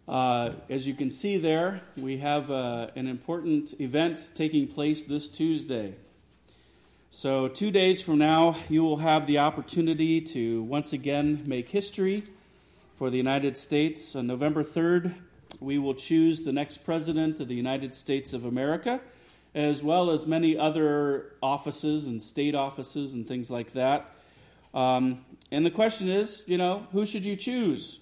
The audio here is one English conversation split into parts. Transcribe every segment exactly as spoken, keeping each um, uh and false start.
Uh, as you can see there, we have uh, an important event taking place this Tuesday. So two days from now, you will have the opportunity to once again make history for the United States. On November third, we will choose the next president of the United States of America, as well as many other offices and state offices and things like that. Um, and the question is, you know, who should you choose?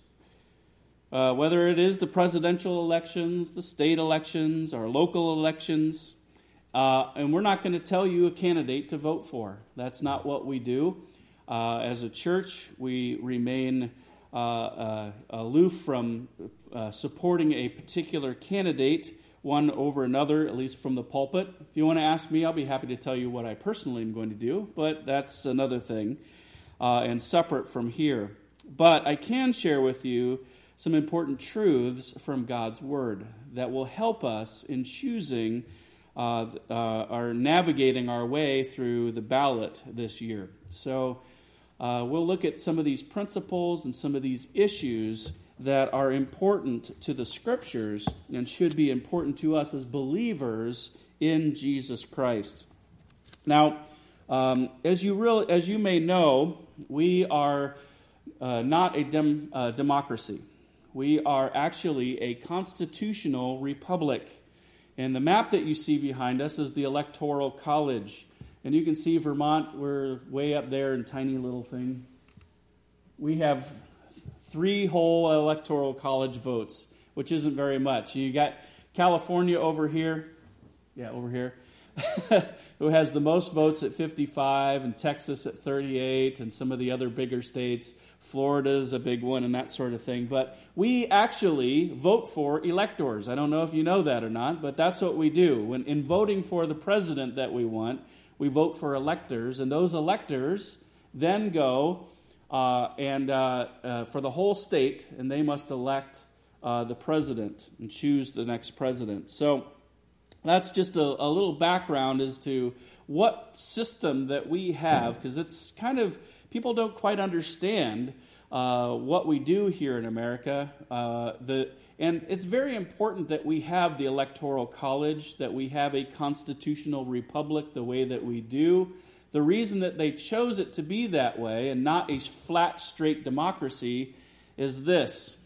Uh, whether it is the presidential elections, the state elections, or local elections. Uh, and we're not going to tell you a candidate to vote for. That's not what we do. Uh, as a church, we remain uh, uh, aloof from uh, supporting a particular candidate, one over another, at least from the pulpit. If you want to ask me, I'll be happy to tell you what I personally am going to do, but that's another thing, uh, and separate from here. But I can share with you some important truths from God's Word that will help us in choosing uh, uh, or navigating our way through the ballot this year. So uh, we'll look at some of these principles and some of these issues that are important to the Scriptures and should be important to us as believers in Jesus Christ. Now, um, as you real, as you may know, we are uh, not a dem, uh, democracy. We are actually a constitutional republic. And the map that you see behind us is the Electoral College. And you can see Vermont, we're way up there in a tiny little thing. We have three whole Electoral College votes, which isn't very much. You got California over here, yeah, over here, who has the most votes at fifty-five, and Texas at thirty-eight, and some of the other bigger states. Florida's a big one and that sort of thing. But we actually vote for electors. I don't know if you know that or not, but that's what we do. When in voting for the president that we want, we vote for electors, and those electors then go uh, and uh, uh, for the whole state, and they must elect uh, the president and choose the next president. So that's just a, a little background as to what system that we have, because it's kind of, people don't quite understand uh, what we do here in America. Uh, the and it's very important that we have the Electoral College, that we have a constitutional republic the way that we do. The reason that they chose it to be that way and not a flat, straight democracy is this.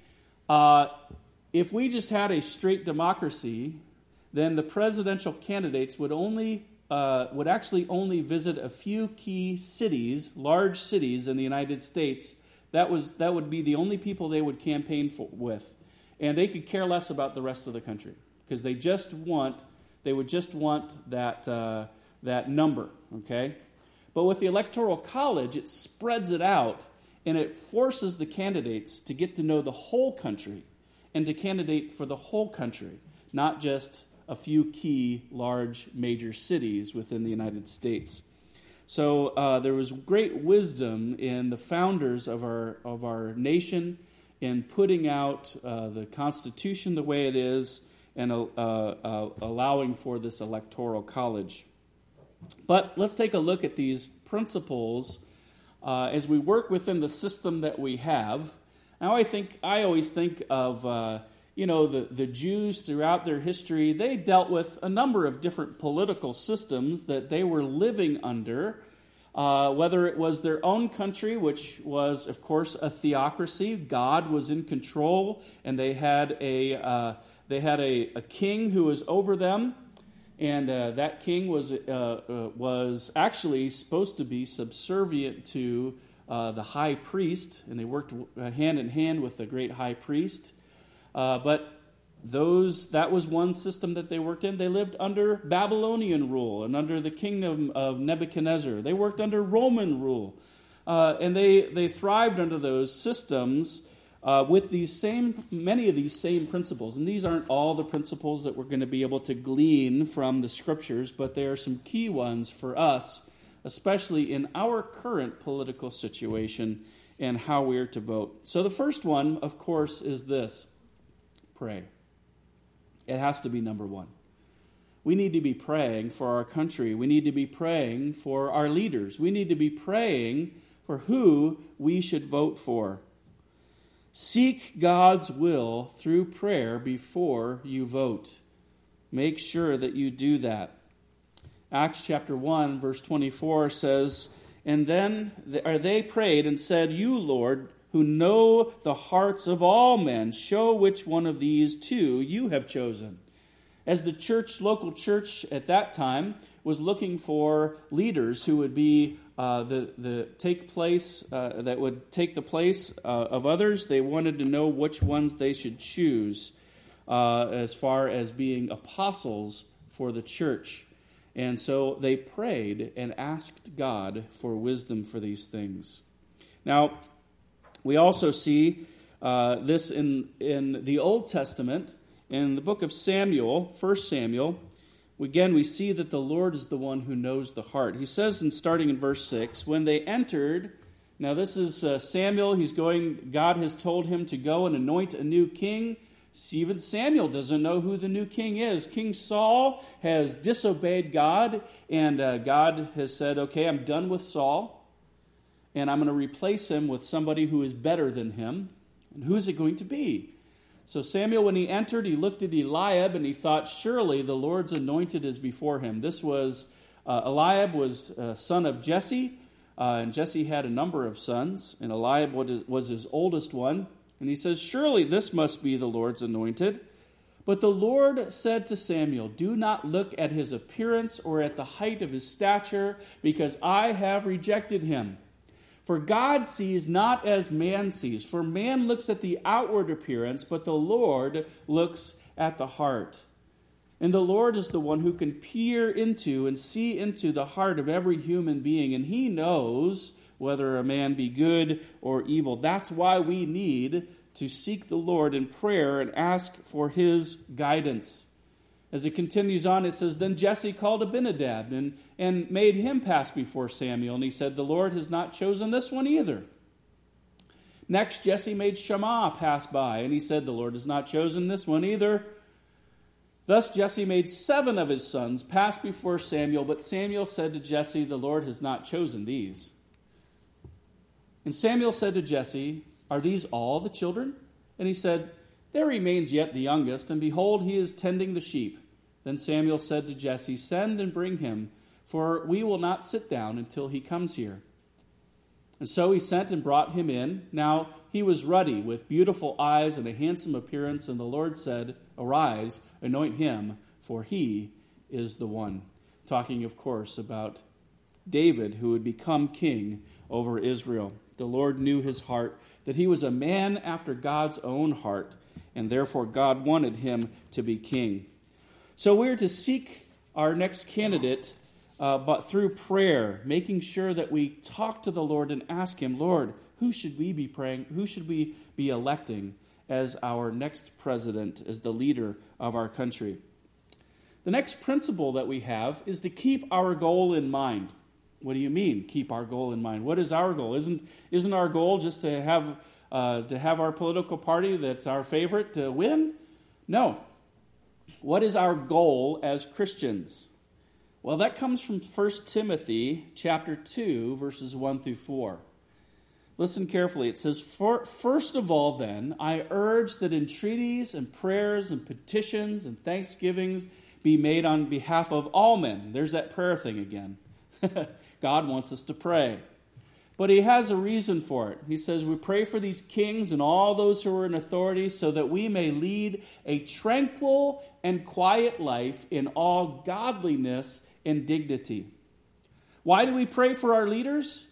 Uh, if we just had a straight democracy, then the presidential candidates would only uh, would actually only visit a few key cities, large cities in the United States. That was that would be the only people they would campaign for, with, and they could care less about the rest of the country because they just want they would just want that uh, that number. Okay, but with the Electoral College, it spreads it out and it forces the candidates to get to know the whole country and to candidate for the whole country, not just a few key, large, major cities within the United States. So uh, there was great wisdom in the founders of our of our nation in putting out uh, the Constitution the way it is and uh, uh, allowing for this Electoral College. But let's take a look at these principles uh, as we work within the system that we have. Now, I think I always think of uh, You know, the, the Jews throughout their history, they dealt with a number of different political systems that they were living under, uh, whether it was their own country, which was, of course, a theocracy. God was in control, and they had a uh, they had a, a king who was over them, and uh, that king was uh, uh, was actually supposed to be subservient to uh, the high priest, and they worked hand in hand with the great high priest. Uh, but those that was one system that they worked in. They lived under Babylonian rule and under the kingdom of Nebuchadnezzar. They worked under Roman rule. Uh, and they, they thrived under those systems uh, with these same many of these same principles. And these aren't all the principles that we're going to be able to glean from the Scriptures, but there are some key ones for us, especially in our current political situation and how we are to vote. So the first one, of course, is this. Pray. It has to be number one. We need to be praying for our country. We need to be praying for our leaders. We need to be praying for who we should vote for. Seek God's will through prayer before you vote. Make sure that you do that. Acts chapter one, verse twenty-four says, "And then they prayed and said, 'You, Lord, who know the hearts of all men, show which one of these two you have chosen.'" As the church, local church at that time, was looking for leaders who would be uh, the the take place uh, that would take the place uh, of others, they wanted to know which ones they should choose uh, as far as being apostles for the church. And so they prayed and asked God for wisdom for these things. Now, we also see uh, this in in the Old Testament. In the book of Samuel, First Samuel, again, we see that the Lord is the one who knows the heart. He says, in starting in verse six, when they entered, now this is uh, Samuel, he's going, God has told him to go and anoint a new king. Even Samuel doesn't know who the new king is. King Saul has disobeyed God, and uh, God has said, okay, I'm done with Saul, and I'm going to replace him with somebody who is better than him. And who's it going to be? So Samuel, when he entered, he looked at Eliab, and he thought, surely the Lord's anointed is before him. This was, uh, Eliab was a son of Jesse, uh, and Jesse had a number of sons, and Eliab was his oldest one. And he says, surely this must be the Lord's anointed. But the Lord said to Samuel, do not look at his appearance or at the height of his stature, because I have rejected him. For God sees not as man sees. For man looks at the outward appearance, but the Lord looks at the heart. And the Lord is the one who can peer into and see into the heart of every human being. And he knows whether a man be good or evil. That's why we need to seek the Lord in prayer and ask for his guidance. As it continues on, it says, then Jesse called Abinadab and, and made him pass before Samuel. And he said, the Lord has not chosen this one either. Next, Jesse made Shammah pass by. And he said, the Lord has not chosen this one either. Thus Jesse made seven of his sons pass before Samuel. But Samuel said to Jesse, the Lord has not chosen these. And Samuel said to Jesse, are these all the children? And he said, there remains yet the youngest, and behold, he is tending the sheep. Then Samuel said to Jesse, send and bring him, for we will not sit down until he comes here. And so he sent and brought him in. Now he was ruddy, with beautiful eyes and a handsome appearance, and the Lord said, arise, anoint him, for he is the one. Talking, of course, about David, who would become king over Israel. The Lord knew his heart, that he was a man after God's own heart, and therefore God wanted him to be king. So we're to seek our next candidate uh, but through prayer, making sure that we talk to the Lord and ask him, Lord, who should we be praying, who should we be electing as our next president, as the leader of our country? The next principle that we have is to keep our goal in mind. What do you mean, keep our goal in mind? What is our goal? Isn't isn't our goal just to have uh, to have our political party that's our favorite to win? No. What is our goal as Christians? Well, that comes from First Timothy chapter two, verses one through four. Listen carefully. It says, first of all, then, I urge that entreaties and prayers and petitions and thanksgivings be made on behalf of all men. There's that prayer thing again. God wants us to pray. But he has a reason for it. He says, we pray for these kings and all those who are in authority so that we may lead a tranquil and quiet life in all godliness and dignity. Why do we pray for our leaders?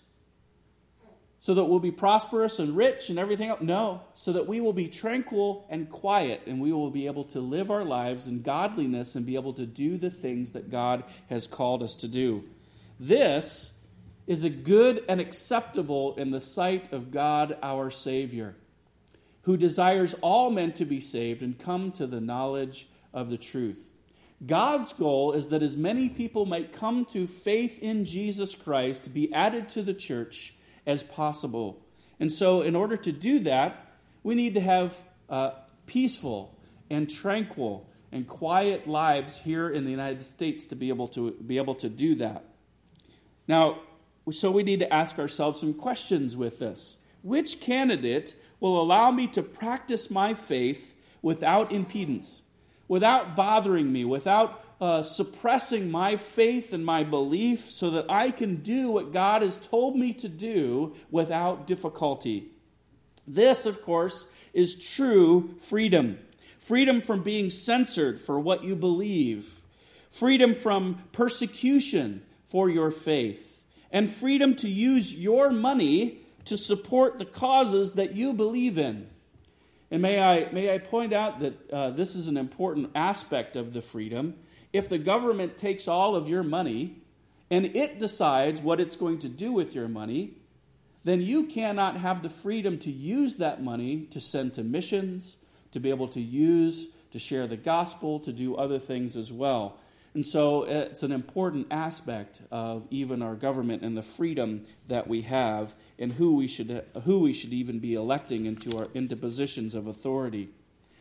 So that we'll be prosperous and rich and everything else? No, so that we will be tranquil and quiet, and we will be able to live our lives in godliness and be able to do the things that God has called us to do. This is a good and acceptable in the sight of God our Savior, who desires all men to be saved and come to the knowledge of the truth. God's goal is that as many people might come to faith in Jesus Christ to be added to the church as possible. And so in order to do that, we need to have uh, peaceful and tranquil and quiet lives here in the United States to be able to be able to do that. Now, so we need to ask ourselves some questions with this. Which candidate will allow me to practice my faith without impedance, without bothering me, without uh, suppressing my faith and my belief, so that I can do what God has told me to do without difficulty. This, of course, is true freedom. Freedom from being censored for what you believe. Freedom from persecution for your faith. And freedom to use your money to support the causes that you believe in. And may I may I point out that uh, this is an important aspect of the freedom. If the government takes all of your money and it decides what it's going to do with your money, then you cannot have the freedom to use that money to send to missions, to be able to use, to share the gospel, to do other things as well. And so it's an important aspect of even our government and the freedom that we have and who we should who we should even be electing into our into positions of authority.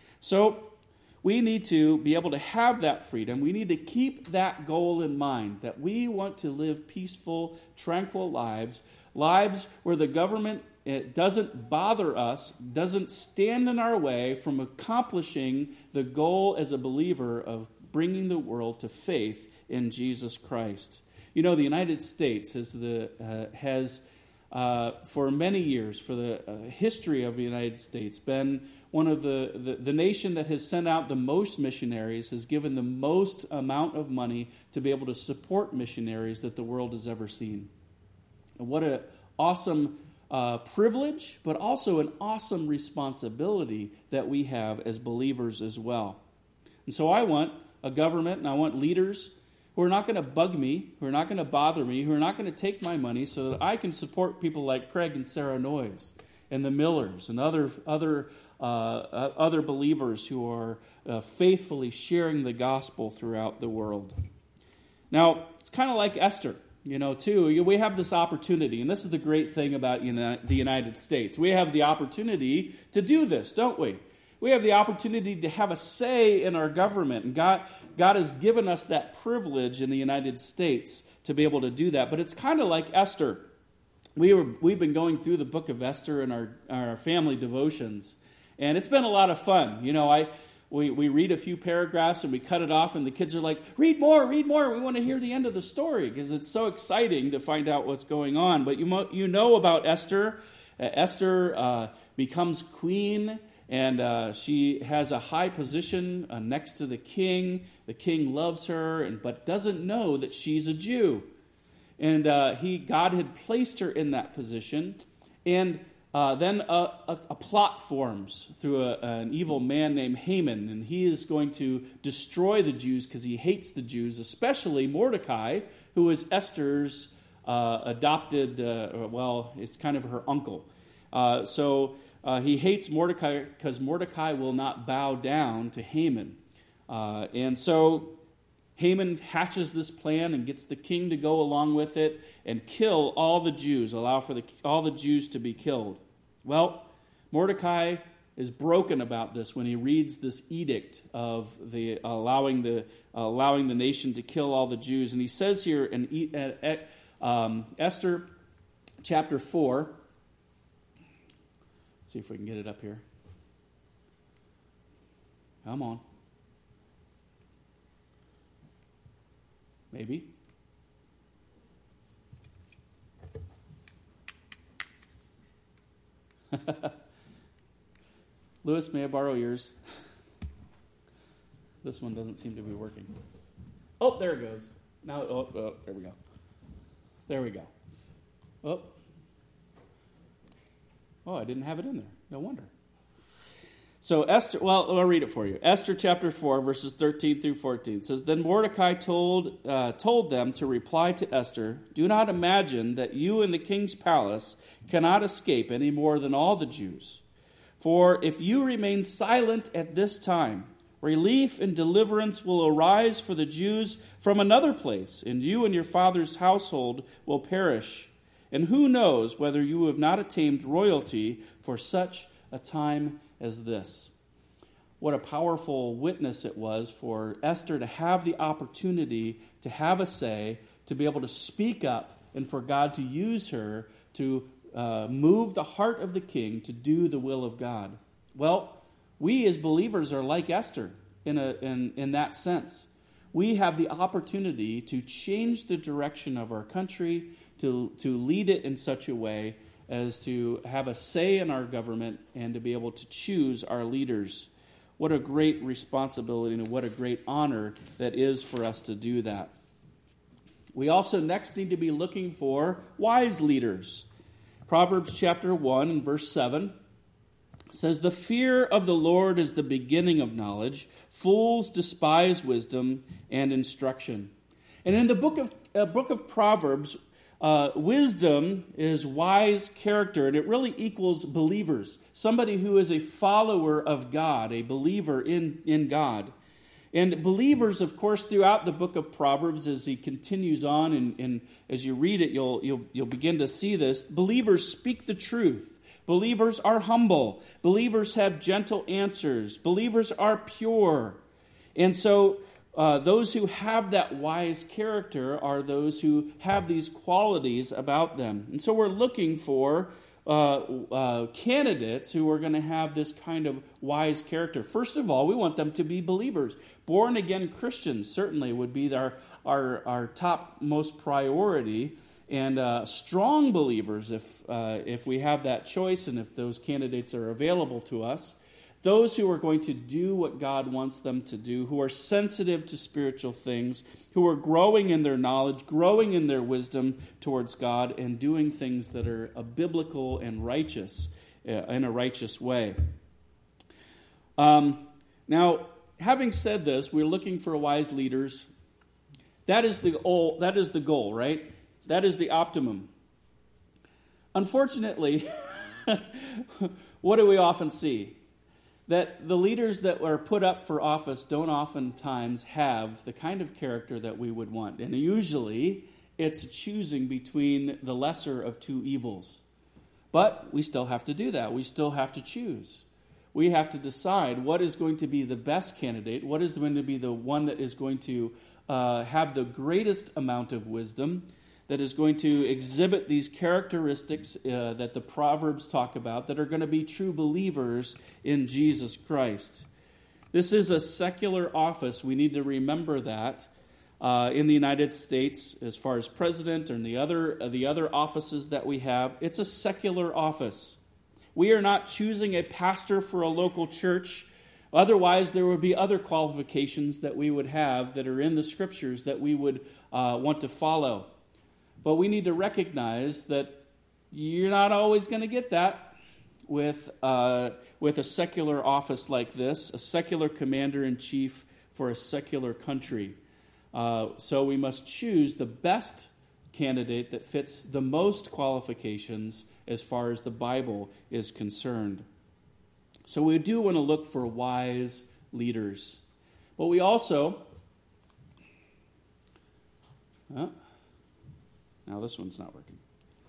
So we need to be able to have that freedom. We need to keep that goal in mind, that we want to live peaceful, tranquil lives, lives where the government it doesn't bother us, doesn't stand in our way from accomplishing the goal as a believer of bringing the world to faith in Jesus Christ. You know, the United States has, the, uh, has uh, for many years, for the uh, history of the United States, been one of the, the, the nation that has sent out the most missionaries, has given the most amount of money to be able to support missionaries that the world has ever seen. And what an awesome uh, privilege, but also an awesome responsibility that we have as believers as well. And so I want a government and I want leaders who are not going to bug me, who are not going to bother me, who are not going to take my money so that I can support people like Craig and Sarah Noyes and the Millers and other other uh, other believers who are uh, faithfully sharing the gospel throughout the world. Now, it's kind of like Esther, you know, too. We have this opportunity, and this is the great thing about the United States. We have the opportunity to do this, don't we? We have the opportunity to have a say in our government, and God, God has given us that privilege in the United States to be able to do that. But it's kind of like Esther. We were, we've been going through the book of Esther in our, our family devotions, and it's been a lot of fun. You know, I we, we read a few paragraphs and we cut it off, and the kids are like, read more, read more. We want to hear the end of the story because it's so exciting to find out what's going on. But you, mo- you know about Esther. Uh, Esther uh, becomes queen. And uh, she has a high position uh, next to the king. The king loves her, and but doesn't know that she's a Jew. And uh, he, God had placed her in that position. And uh, then a, a, a plot forms through a, an evil man named Haman. And he is going to destroy the Jews because he hates the Jews, especially Mordecai, who is Esther's uh, adopted, uh, well, it's kind of her uncle. Uh, so... Uh, he hates Mordecai because Mordecai will not bow down to Haman. Uh, and so Haman hatches this plan and gets the king to go along with it and kill all the Jews, allow for the, all the Jews to be killed. Well, Mordecai is broken about this when he reads this edict of the allowing the uh, allowing the nation to kill all the Jews. And he says here in uh, um, Esther chapter four, see if we can get it up here. Come on. Maybe. Lewis, may I borrow yours? This one doesn't seem to be working. Oh, there it goes. Now, oh, oh, there we go. There we go. Oh. Oh, I didn't have it in there. No wonder. So Esther, well, I'll read it for you. Esther chapter four, verses thirteen through fourteen says, Then Mordecai told uh, told them to reply to Esther, Do not imagine that you in the king's palace cannot escape any more than all the Jews. For if you remain silent at this time, relief and deliverance will arise for the Jews from another place, and you and your father's household will perish. And who knows whether you have not attained royalty for such a time as this. What a powerful witness it was for Esther to have the opportunity to have a say, to be able to speak up, and for God to use her to uh, move the heart of the king to do the will of God? Well, we as believers are like Esther in, a, in, in that sense. We have the opportunity to change the direction of our country, to, to lead it in such a way as to have a say in our government and to be able to choose our leaders. What a great responsibility and what a great honor that is for us to do that. We also next need to be looking for wise leaders. Proverbs chapter one and verse seven says, "The fear of the Lord is the beginning of knowledge. Fools despise wisdom and instruction." And in the book of uh, book of Proverbs, uh, wisdom is wise character, and it really equals believers. Somebody who is a follower of God, a believer in, in God. And believers, of course, throughout the book of Proverbs, as he continues on, and, and as you read it, you'll, you'll, you'll begin to see this. Believers speak the truth. Believers are humble. Believers have gentle answers. Believers are pure. And so uh, those who have that wise character are those who have these qualities about them. And so we're looking for uh, uh, candidates who are going to have this kind of wise character. First of all, we want them to be believers. Born-again Christians certainly would be our, our, our top most priority. And uh, strong believers, if uh, if we have that choice and if those candidates are available to us, those who are going to do what God wants them to do, who are sensitive to spiritual things, who are growing in their knowledge, growing in their wisdom towards God, and doing things that are uh, biblical and righteous uh, in a righteous way. Um, now, having said this, we're looking for wise leaders. That is the goal, that is the goal, right? That is the optimum. Unfortunately, what do we often see? That the leaders that are put up for office don't oftentimes have the kind of character that we would want. And usually, it's choosing between the lesser of two evils. But we still have to do that. We still have to choose. We have to decide what is going to be the best candidate, what is going to be the one that is going to uh, have the greatest amount of wisdom, that is going to exhibit these characteristics uh, that the Proverbs talk about, that are going to be true believers in Jesus Christ. This is a secular office. We need to remember that uh, in the United States, as far as president and the other uh, the other offices that we have, it's a secular office. We are not choosing a pastor for a local church. Otherwise, there would be other qualifications that we would have that are in the Scriptures that we would uh, want to follow. But we need to recognize that you're not always going to get that with uh, with a secular office like this, a secular commander-in-chief for a secular country. Uh, so we must choose the best candidate that fits the most qualifications as far as the Bible is concerned. So we do want to look for wise leaders. But we also... Uh, Now this one's not working.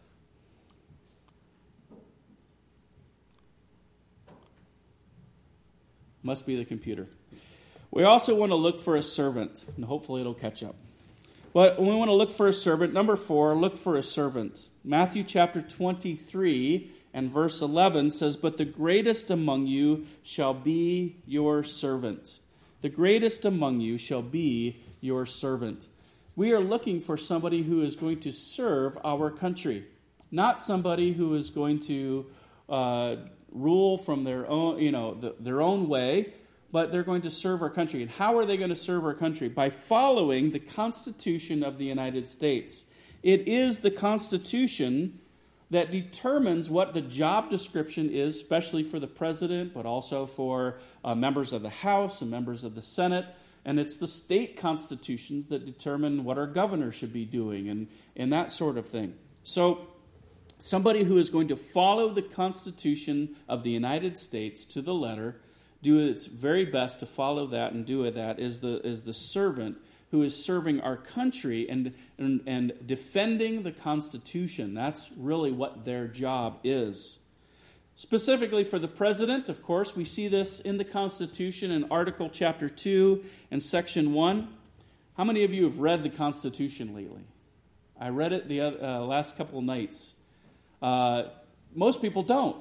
Must be the computer. We also want to look for a servant, and hopefully it'll catch up. But we want to look for a servant. Number four, look for a servant. Matthew chapter twenty-three and verse eleven says, "But the greatest among you shall be your servant. The greatest among you shall be your servant." We are looking for somebody who is going to serve our country, not somebody who is going to uh, rule from their own, you know, the, their own way, but they're going to serve our country. And how are they going to serve our country? By following the Constitution of the United States. It is the Constitution that determines what the job description is, especially for the president, but also for uh, members of the House and members of the Senate. And it's the state constitutions that determine what our governor should be doing and, and that sort of thing. So somebody who is going to follow the Constitution of the United States to the letter, do its very best to follow that and do that, is the, is the servant who is serving our country and, and, and defending the Constitution. That's really what their job is. Specifically for the president, of course, we see this in the Constitution in Article Chapter two and Section one. How many of you have read the Constitution lately? I read it the uh, last couple of nights. Uh, most people don't.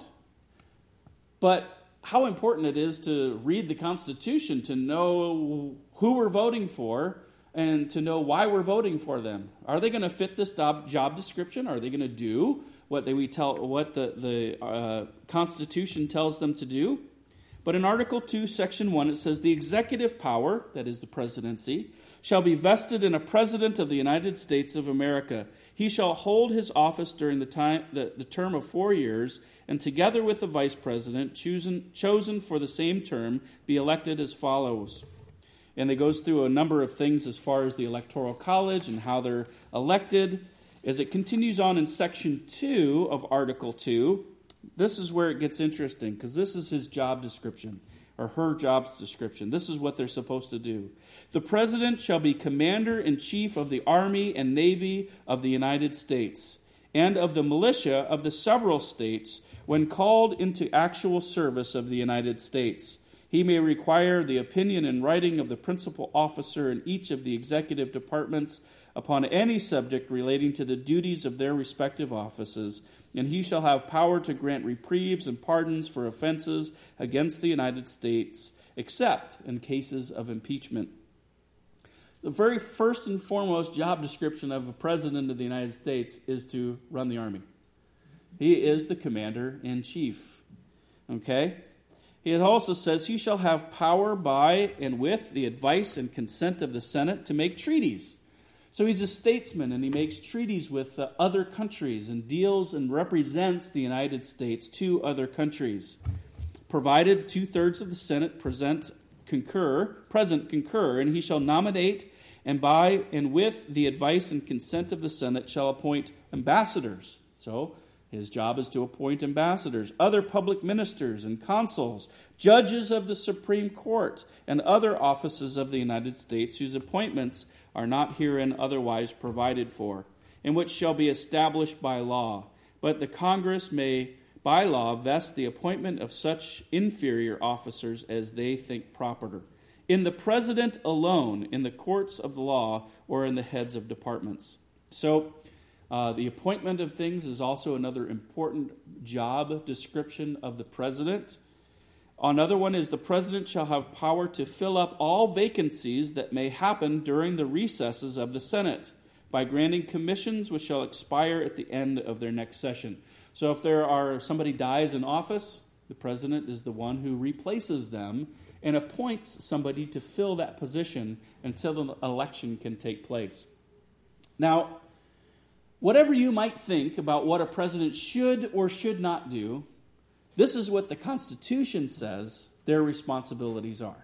But how important it is to read the Constitution, to know who we're voting for, and to know why we're voting for them. Are they going to fit this job, job description? Are they going to do what they, we tell what the, the uh, Constitution tells them to do? But in Article two, Section one, it says, the executive power, that is the presidency, shall be vested in a president of the United States of America. He shall hold his office during the time the, the term of four years, and together with the vice president, chosen, chosen for the same term, be elected as follows. And it goes through a number of things as far as the Electoral College and how they're elected. As it continues on in Section two of Article two, this is where it gets interesting, because this is his job description, or her job description. This is what they're supposed to do. The President shall be Commander-in-Chief of the Army and Navy of the United States, and of the militia of the several states when called into actual service of the United States. He may require the opinion in writing of the principal officer in each of the executive departments upon any subject relating to the duties of their respective offices, and he shall have power to grant reprieves and pardons for offenses against the United States, except in cases of impeachment. The very first and foremost job description of a president of the United States is to run the army. He is the commander-in-chief. Okay? It also says, he shall have power by and with the advice and consent of the Senate to make treaties. So he's a statesman, and he makes treaties with uh, other countries and deals and represents the United States to other countries. Provided two-thirds of the Senate present concur, present concur, and he shall nominate, and by and with the advice and consent of the Senate shall appoint ambassadors. So his job is to appoint ambassadors, other public ministers and consuls, judges of the Supreme Court, and other offices of the United States whose appointments are not herein otherwise provided for, and which shall be established by law. But the Congress may, by law, vest the appointment of such inferior officers as they think proper, in the President alone, in the courts of the law, or in the heads of departments. So, Uh, the appointment of things is also another important job description of the president. Another one is the president shall have power to fill up all vacancies that may happen during the recesses of the Senate by granting commissions which shall expire at the end of their next session. So if there are somebody dies in office, the president is the one who replaces them and appoints somebody to fill that position until the election can take place. Now, whatever you might think about what a president should or should not do, this is what the Constitution says their responsibilities are.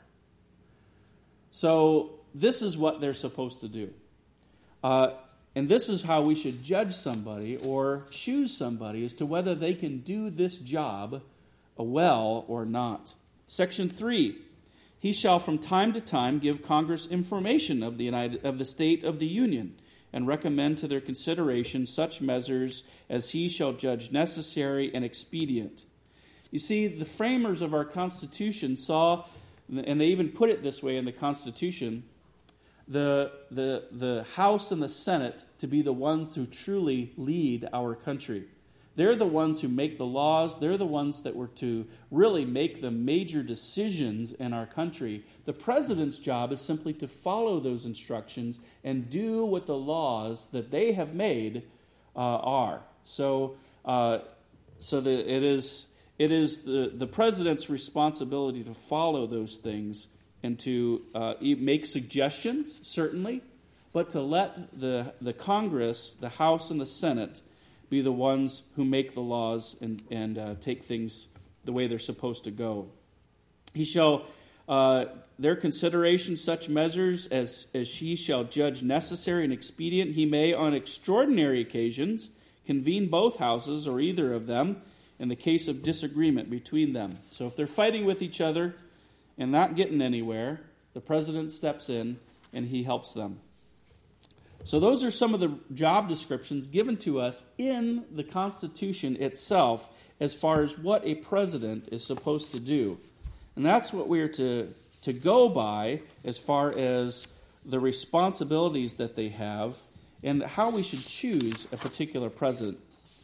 So this is what they're supposed to do. Uh, and this is how we should judge somebody or choose somebody as to whether they can do this job well or not. Section three, he shall from time to time give Congress information of the United, of the state of the Union, and recommend to their consideration such measures as he shall judge necessary and expedient. You see, the framers of our Constitution saw, and they even put it this way in the Constitution, the, the, the House and the Senate to be the ones who truly lead our country. They're the ones who make the laws. They're the ones that were to really make the major decisions in our country. The president's job is simply to follow those instructions and do what the laws that they have made uh, are. So, uh, so the, it is it is the, the president's responsibility to follow those things and to uh, make suggestions, certainly, but to let the the Congress, the House, and the Senate be the ones who make the laws and, and uh, take things the way they're supposed to go. He shall, uh, their consideration, such measures as, as he shall judge necessary and expedient. He may, on extraordinary occasions, convene both houses or either of them in the case of disagreement between them. So if they're fighting with each other and not getting anywhere, the president steps in and he helps them. So those are some of the job descriptions given to us in the Constitution itself as far as what a president is supposed to do. And that's what we are to, to go by as far as the responsibilities that they have and how we should choose a particular president.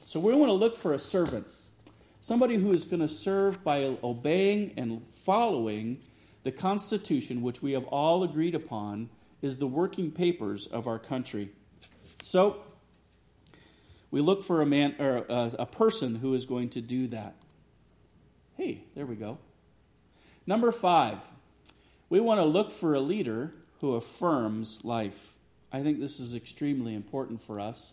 So we want to look for a servant, somebody who is going to serve by obeying and following the Constitution, which we have all agreed upon is the working papers of our country. So we look for a man or a, a person who is going to do that. Hey, there we go. Number five, we want to look for a leader who affirms life. I think this is extremely important for us.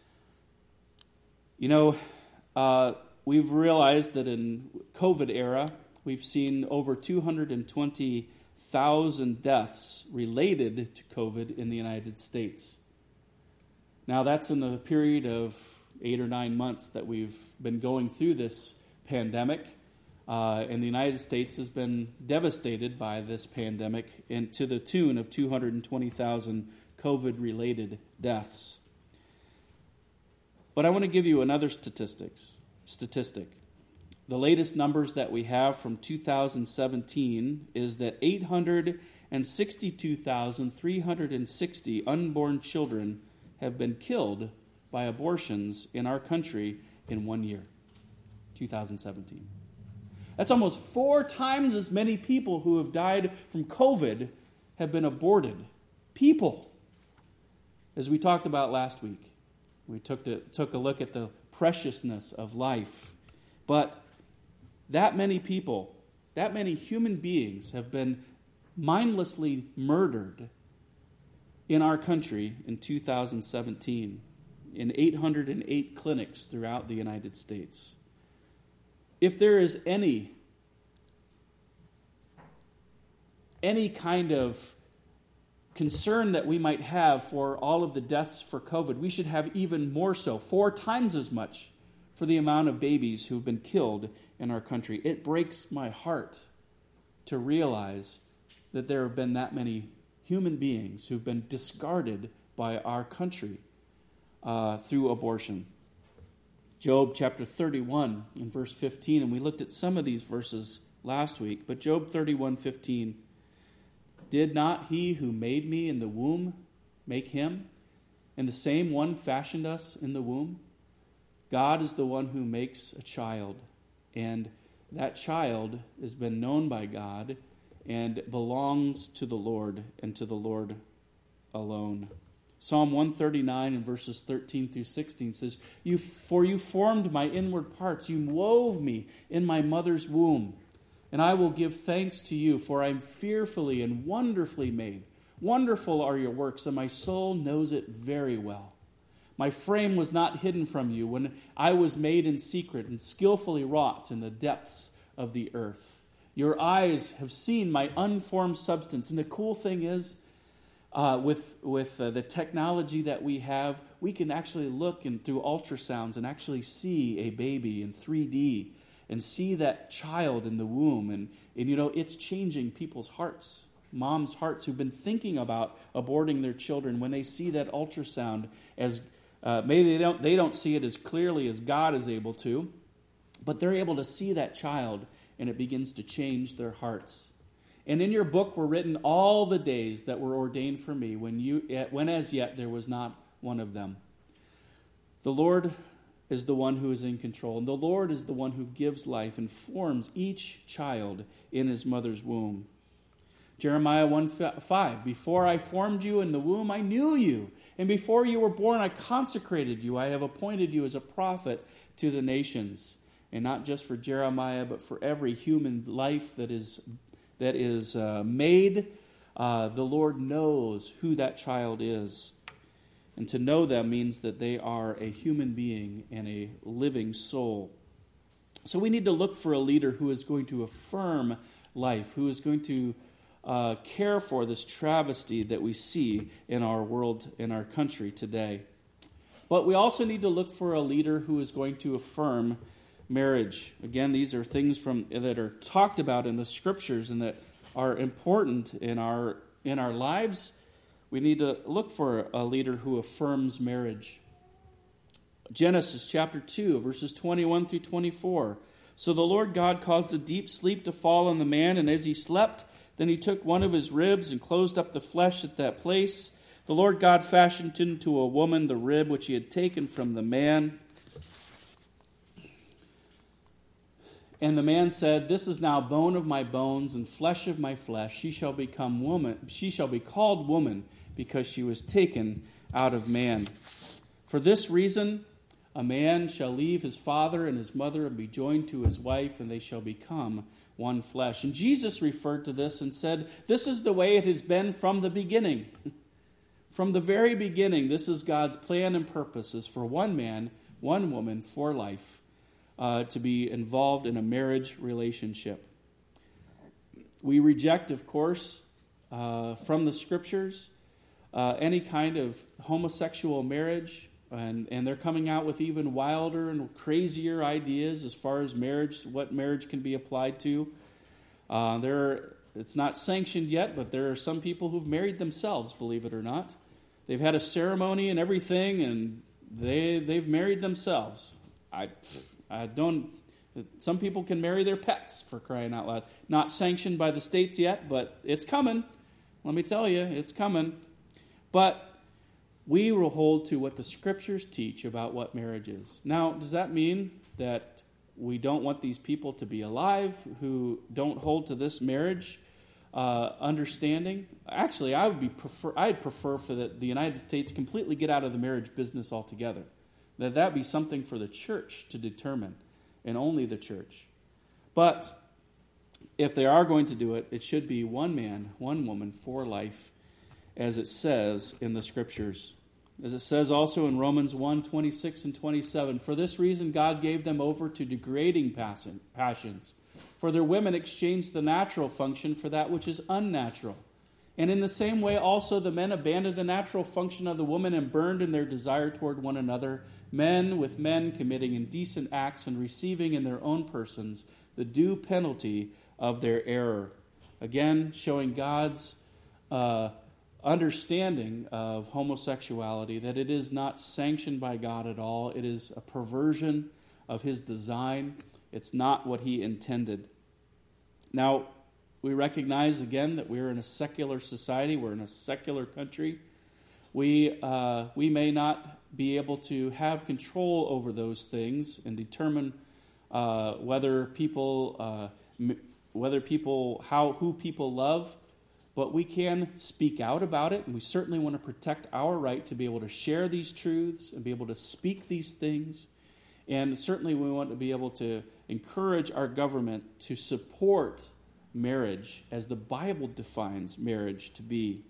You know, uh, we've realized that in COVID era, we've seen over two hundred twenty thousand deaths related to COVID in the United States. Now, that's in a period of eight or nine months that we've been going through this pandemic. Uh, and the United States has been devastated by this pandemic and to the tune of two hundred twenty thousand COVID-related deaths. But I want to give you another statistics, statistic. The latest numbers that we have from two thousand seventeen is that eight hundred sixty-two thousand three hundred sixty unborn children have been killed by abortions in our country in one year, two thousand seventeen. That's almost four times as many people who have died from COVID have been aborted. People. As we talked about last week, we took, to, took a look at the preciousness of life. But that many people, that many human beings have been mindlessly murdered in our country in two thousand seventeen in eight hundred eight clinics throughout the United States. If there is any, any kind of concern that we might have for all of the deaths for COVID, we should have even more so, four times as much for the amount of babies who've been killed in our country. It breaks my heart to realize that there have been that many human beings who've been discarded by our country uh, through abortion. Job chapter thirty-one and verse fifteen, and we looked at some of these verses last week, but Job thirty-one fifteen, did not he who made me in the womb make him? And the same one fashioned us in the womb? God is the one who makes a child, and that child has been known by God and belongs to the Lord and to the Lord alone. Psalm one thirty-nine and verses thirteen through sixteen says, "You, for you formed my inward parts, you wove me in my mother's womb. And I will give thanks to you, for I am fearfully and wonderfully made. Wonderful are your works, and my soul knows it very well. My frame was not hidden from you when I was made in secret and skillfully wrought in the depths of the earth. Your eyes have seen my unformed substance." And the cool thing is, uh, with, with uh, the technology that we have, we can actually look in, through ultrasounds and actually see a baby in three D and see that child in the womb. And, and you know, it's changing people's hearts. Moms' hearts who've been thinking about aborting their children, when they see that ultrasound, as uh, maybe they don't they don't see it as clearly as God is able to, but they're able to see that child, and it begins to change their hearts. And in your book were written all the days that were ordained for me, when you when as yet there was not one of them. The Lord is the one who is in control, and the Lord is the one who gives life and forms each child in his mother's womb. Jeremiah one five, "Before I formed you in the womb, I knew you. And before you were born, I consecrated you. I have appointed you as a prophet to the nations." And not just for Jeremiah, but for every human life that is that is uh, made. Uh, the Lord knows who that child is. And to know them means that they are a human being and a living soul. So we need to look for a leader who is going to affirm life, who is going to Uh, care for this travesty that we see in our world, in our country today. But we also need to look for a leader who is going to affirm marriage. Again, these are things from that are talked about in the scriptures and that are important in our in our lives. We need to look for a leader who affirms marriage. Genesis chapter two, verses twenty-one through twenty-four. "So the Lord God caused a deep sleep to fall on the man, and as he slept, then he took one of his ribs and closed up the flesh at that place. The Lord God fashioned into a woman the rib which he had taken from the man." And the man said, "This is now bone of my bones and flesh of my flesh. She shall become woman. She shall be called woman, because she was taken out of man. For this reason, a man shall leave his father and his mother and be joined to his wife, and they shall become one flesh." And Jesus referred to this and said, "This is the way it has been from the beginning." From the very beginning, this is God's plan and purpose, is for one man, one woman, for life, uh, to be involved in a marriage relationship. We reject, of course, uh, from the Scriptures, uh, any kind of homosexual marriage, and, and they're coming out with even wilder and crazier ideas as far as marriage, what marriage can be applied to. Uh, there, it's not sanctioned yet, but there are some people who've married themselves, believe it or not. They've had a ceremony and everything, and they they've married themselves. I I don't. Some people can marry their pets, for crying out loud. Not sanctioned by the states yet, but it's coming. Let me tell you, it's coming. But we will hold to what the Scriptures teach about what marriage is. Now, does that mean that we don't want these people to be alive who don't hold to this marriage uh, understanding? Actually, I would be prefer. I'd prefer for the, the United States completely get out of the marriage business altogether. That that be something for the church to determine, and only the church. But if they are going to do it, it should be one man, one woman for life, as it says in the Scriptures. As it says also in Romans one, twenty-six and twenty-seven, "For this reason God gave them over to degrading passions. For their women exchanged the natural function for that which is unnatural. And in the same way also the men abandoned the natural function of the woman and burned in their desire toward one another, men with men committing indecent acts and receiving in their own persons the due penalty of their error." Again, showing God's uh, understanding of homosexuality, that it is not sanctioned by God at all. It is a perversion of His design. It's not what He intended. Now, we recognize again that we're in a secular society. We're in a secular country. We uh, we may not be able to have control over those things and determine uh, whether people uh, m- whether people how who people love. But we can speak out about it, and we certainly want to protect our right to be able to share these truths and be able to speak these things. And certainly we want to be able to encourage our government to support marriage as the Bible defines marriage to be.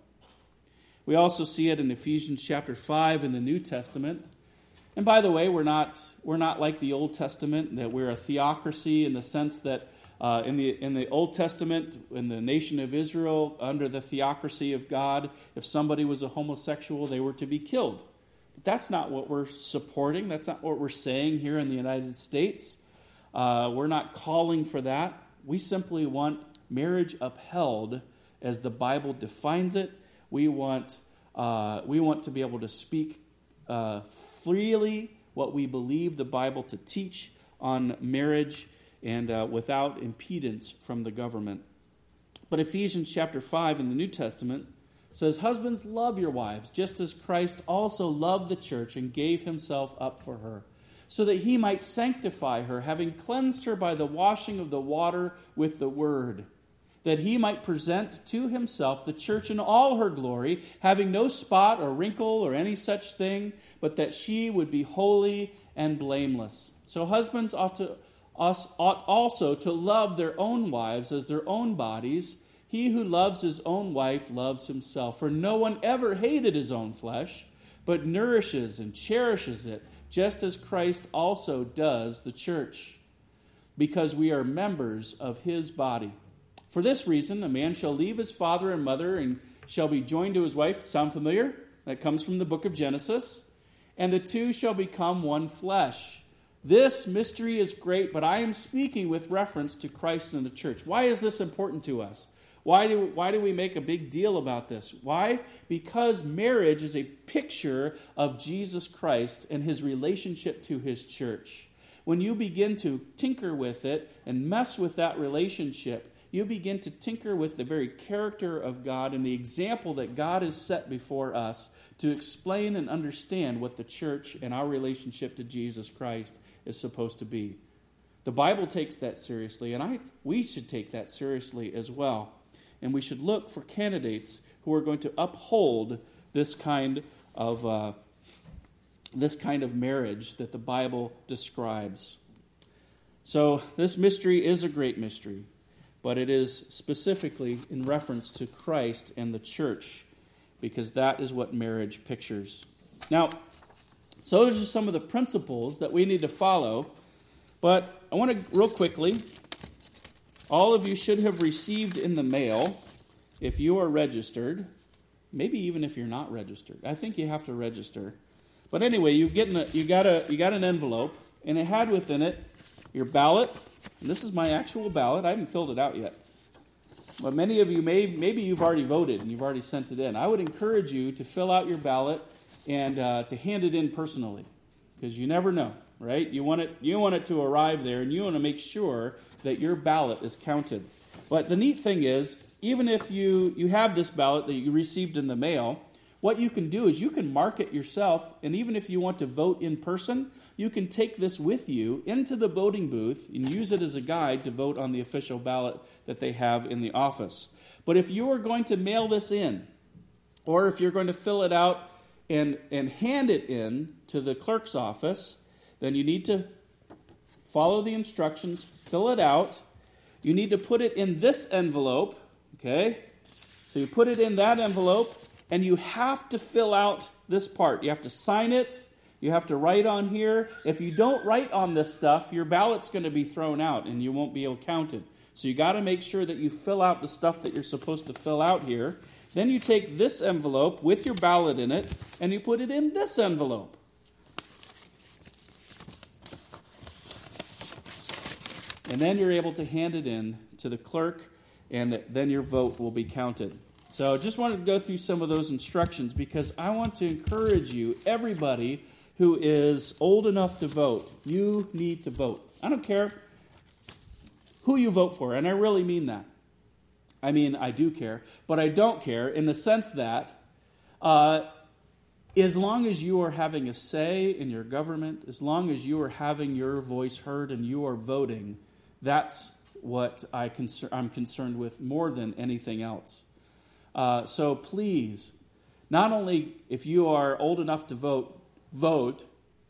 We also see it in Ephesians chapter five in the New Testament. And by the way, we're not we're not like the Old Testament, that we're a theocracy in the sense that Uh, in the in the Old Testament, in the nation of Israel, under the theocracy of God, if somebody was a homosexual, they were to be killed. But that's not what we're supporting. That's not what we're saying here in the United States. Uh, we're not calling for that. We simply want marriage upheld as the Bible defines it. We want uh, we want to be able to speak uh, freely what we believe the Bible to teach on marriage, and uh, without impedance from the government. But Ephesians chapter five in the New Testament says, "Husbands, love your wives, just as Christ also loved the church and gave himself up for her, so that he might sanctify her, having cleansed her by the washing of the water with the word, that he might present to himself the church in all her glory, having no spot or wrinkle or any such thing, but that she would be holy and blameless." So husbands ought to Us ought also to love their own wives as their own bodies. He who loves his own wife loves himself. For no one ever hated his own flesh, but nourishes and cherishes it, just as Christ also does the church, because we are members of his body. For this reason, a man shall leave his father and mother and shall be joined to his wife. Sound familiar? That comes from the book of Genesis. And the two shall become one flesh. This mystery is great, but I am speaking with reference to Christ and the church. Why is this important to us? Why do, why do we make a big deal about this? Why? Because marriage is a picture of Jesus Christ and his relationship to his church. When you begin to tinker with it and mess with that relationship, you begin to tinker with the very character of God and the example that God has set before us to explain and understand what the church and our relationship to Jesus Christ is supposed to be. The Bible takes that seriously, and I we should take that seriously as well. And we should look for candidates who are going to uphold this kind of uh, this kind of marriage that the Bible describes. So this mystery is a great mystery, but it is specifically in reference to Christ and the church, because that is what marriage pictures. Now, so those are some of the principles that we need to follow, but I want to, real quickly, all of you should have received in the mail, if you are registered, maybe even if you're not registered. I think you have to register. But anyway, you get a, you got a you got an envelope, and it had within it your ballot. And this is my actual ballot. I haven't filled it out yet. But many of you may maybe you've already voted and you've already sent it in. I would encourage you to fill out your ballot and uh, to hand it in personally, because you never know, right? You want it you want it to arrive there, and you want to make sure that your ballot is counted. But the neat thing is, even if you, you have this ballot that you received in the mail, what you can do is you can mark it yourself, and even if you want to vote in person, you can take this with you into the voting booth and use it as a guide to vote on the official ballot that they have in the office. But if you are going to mail this in, or if you're going to fill it out and, and hand it in to the clerk's office, then you need to follow the instructions, fill it out. You need to put it in this envelope, okay? So you put it in that envelope, and you have to fill out this part. You have to sign it. You have to write on here. If you don't write on this stuff, your ballot's going to be thrown out, and you won't be able counted. So you got to make sure that you fill out the stuff that you're supposed to fill out here. Then you take this envelope with your ballot in it, and you put it in this envelope. And then you're able to hand it in to the clerk, and then your vote will be counted. So I just wanted to go through some of those instructions because I want to encourage you, everybody who is old enough to vote, you need to vote. I don't care who you vote for, and I really mean that. I mean, I do care, but I don't care in the sense that uh, as long as you are having a say in your government, as long as you are having your voice heard and you are voting, that's what I concer- I'm concerned with more than anything else. Uh, so please, not only if you are old enough to vote, vote,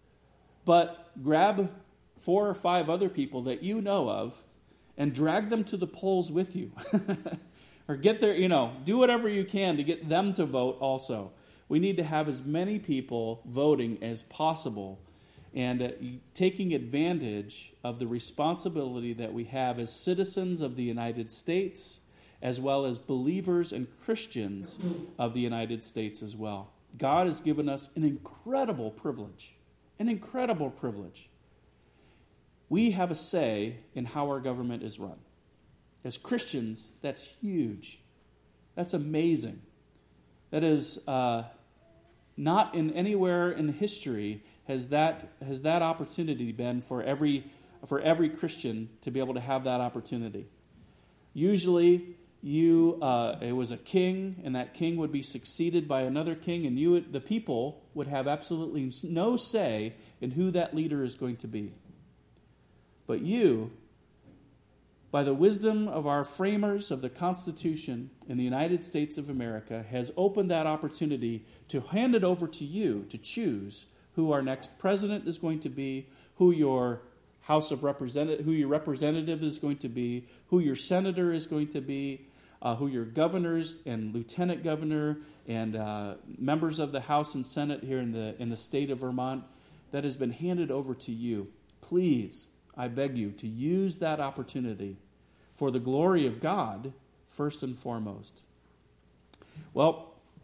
but grab four or five other people that you know of and drag them to the polls with you. Or get there, you know, do whatever you can to get them to vote also. We need to have as many people voting as possible and uh, taking advantage of the responsibility that we have as citizens of the United States, as well as believers and Christians of the United States as well. God has given us an incredible privilege, an incredible privilege. We have a say in how our government is run. As Christians, that's huge. That's amazing. That is uh, not in anywhere in history has that has that opportunity been for every for every Christian to be able to have that opportunity. Usually, you uh, it was a king, and that king would be succeeded by another king, and you, the people, would have absolutely no say in who that leader is going to be. But you, by the wisdom of our framers of the Constitution in the United States of America, has opened that opportunity to hand it over to you to choose who our next president is going to be, who your House of Representative, who your representative is going to be, who your senator is going to be, uh, who your governors and lieutenant governor and uh, members of the House and Senate here in the in the state of Vermont. That has been handed over to you. Please, I beg you to use that opportunity for the glory of God first and foremost. Well,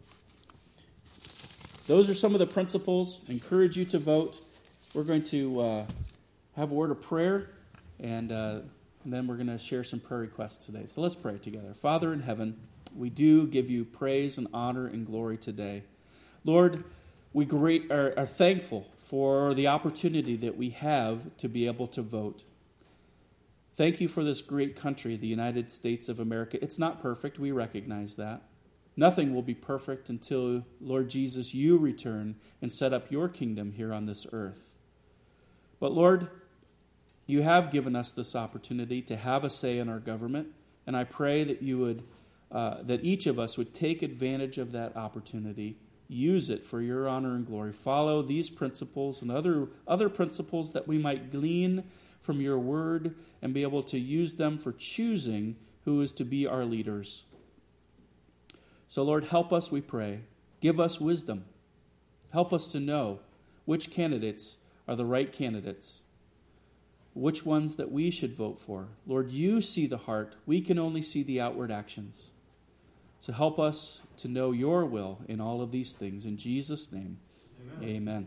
those are some of the principles. I encourage you to vote. We're going to uh, have a word of prayer, and, uh, and then we're going to share some prayer requests today. So let's pray together. Father in heaven, we do give you praise and honor and glory today. Lord, we great, are, are thankful for the opportunity that we have to be able to vote. Thank you for this great country, the United States of America. It's not perfect. We recognize that. Nothing will be perfect until, Lord Jesus, you return and set up your kingdom here on this earth. But Lord, You have given us this opportunity to have a say in our government, and I pray that you would, uh, that each of us would take advantage of that opportunity, use it for your honor and glory. Follow these principles and other other principles that we might glean from your word and be able to use them for choosing who is to be our leaders. So, Lord, help us, we pray. Give us wisdom. Help us to know which candidates are the right candidates, which ones that we should vote for. Lord, you see the heart. We can only see the outward actions. So help us to know your will in all of these things. In Jesus' name, amen. Amen.